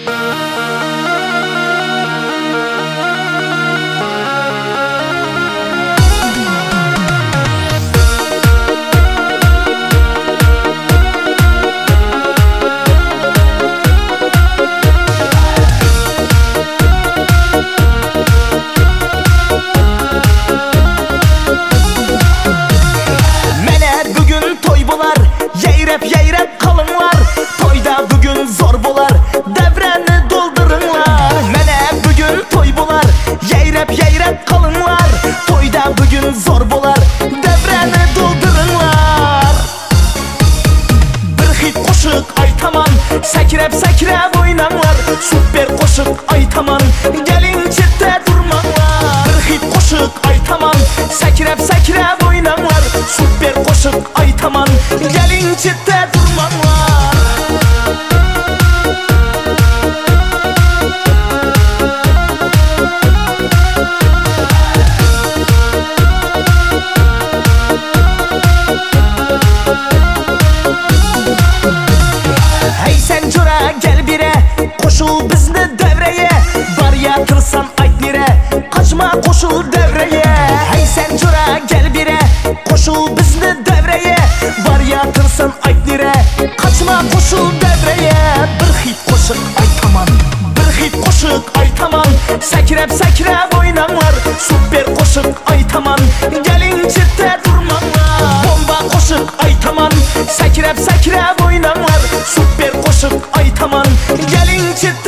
Yeyrep kalınlar, toyda bugün zor bolar, devreni doldurunlar. Mene bugün toy bolar, yeyrep kalınlar, toyda bugün zor bolar, devreni doldurunlar. Bir hit koşuk aytaman, sekrep oynanlar, süper koşuk aytaman, gelin çitte durmanlar. Bir hit koşuk aytaman, sekrep oynanlar, süper koşuk aytaman, gelin çitte durmanlar. Hey sen cura gel bire, koşul bizni devreye, var ya tırsan ayt nire, kaçma koşul devreye. Hey sen cura gel bire, koşul bizni devreye, var ya tırsan ayt nire, kaçma koşul devreye. Bir hit koşuk aytaman, bir hit koşuk aytaman, sekrep oynanlar, süper koşuk aytaman, gelin çitte durmanlar. Bomba koşuk aytaman, sekrep oynanlar, süper koşuk aytaman, gelin çitte